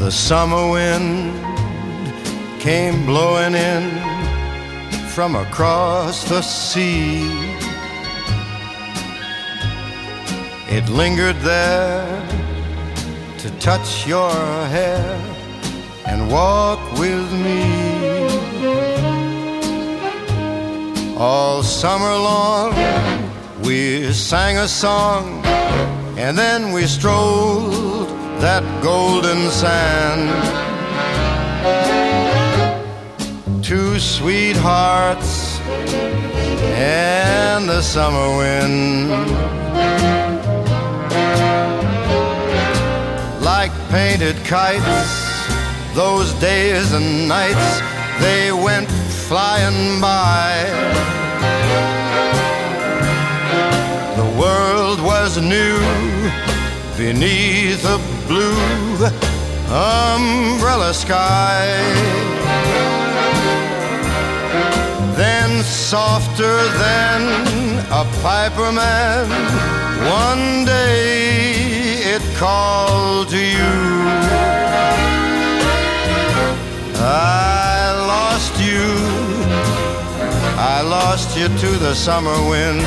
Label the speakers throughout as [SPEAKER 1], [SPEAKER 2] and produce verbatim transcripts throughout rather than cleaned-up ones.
[SPEAKER 1] The summer wind came blowing in from across the sea. It lingered there to touch your hair and walk with me. All summer long we sang a song, and then we strolled that golden sand. Two sweethearts and the summer wind, like painted kites, those days and nights, they went flying by. The world was new beneath a blue umbrella sky. Then softer than a piper man, one day it called to you. I lost you, I lost you to the summer wind.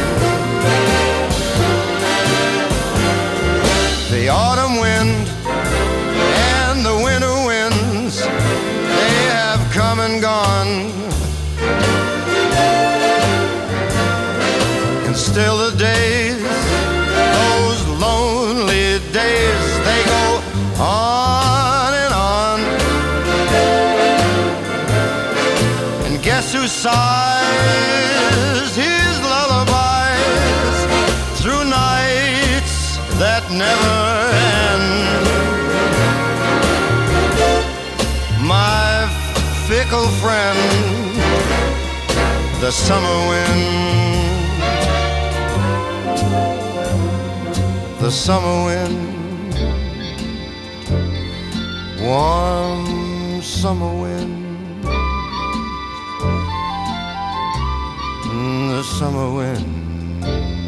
[SPEAKER 1] The autumn wind and the winter winds, they have come and gone. And still the days, those lonely days, they go on and on. And guess who sighs his lullabies through nights that never end? My fickle friend, the summer wind. The summer wind, warm summer wind, the summer wind.